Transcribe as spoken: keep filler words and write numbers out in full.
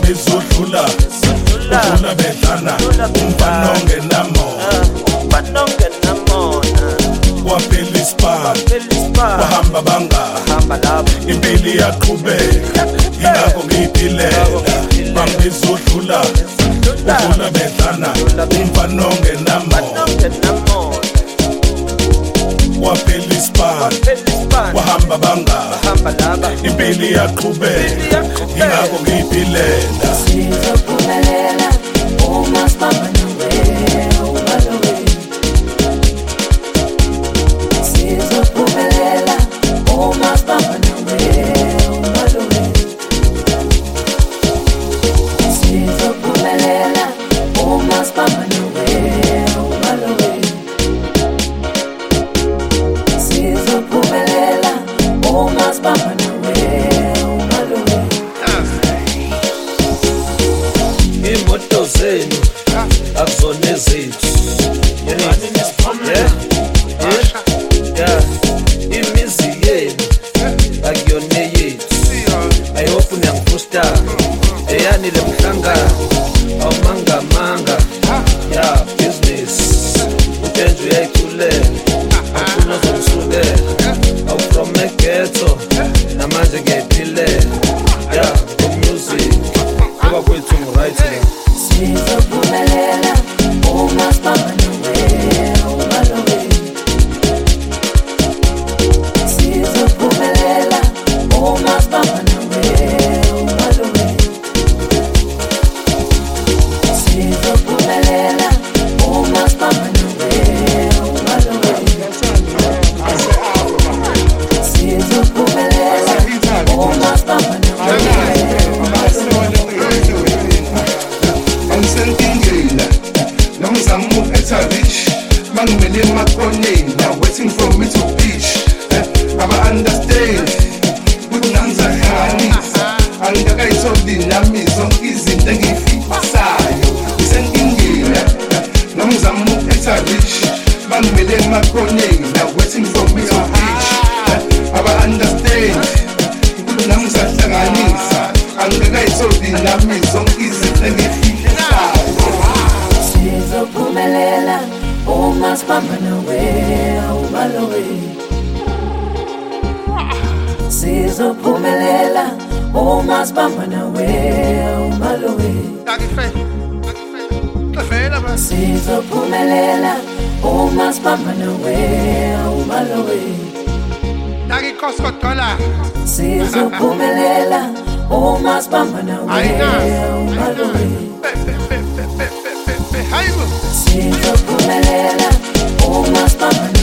bangizodlula udlula bedlana umfana ongenamona umfana ongenamona waphela isipani bahamba bangahamba lapho impilo iyaqhubeka yingakho ngiyiphilela bangizodlula udlula bedlana umfana ongenamona waphela isipani bahamba bangahamba impilo iyaqhubeka yingakho ngiyiphilela sizophumelela uma sibamba nawe ubalowe sizophumelela uma sibamba nawe ubalowe sizophumelela uma sibamba nawe ubalowe sizophumelela uma sibamba nawe ubalowe imoto zenu akuzona zethu imizi yenu akuyona yethu I hope uyangipusta eyani le mhlangano awumangamanga ya business utenje uyayithulela awufuna uzongisukela awu from eghetto namanje ngiyayiphilela ya music kuba kwethu right now sizophumelela uma sibamba nawe ubalowe sizophumelela uma sibamba nawe ubalowe sizophumelela uma sibamba nawe ubalowe sizophumelela uma sibamba nawe Angisengingela nomzamo etablish mangimele emakhoneni now waiting for me to pitch aba understand kunanzahlanganisa angakayitholi nami zonke izinto engiyifisayo ngisengingela nomzamo etablish mangimele emakhoneni now waiting for me to pitch aba understand kunanzahlanganisa angakayitholi nami zonke izinto engiyifisayo sizophumelela uma sibamba nawe ubalowe sizophumelela uma sibamba nawe ubalowe sizophumelela uma sibamba nawe ubalowe sizophumelela uma sibamba nawe ubalowe sizophumelela uma sibamba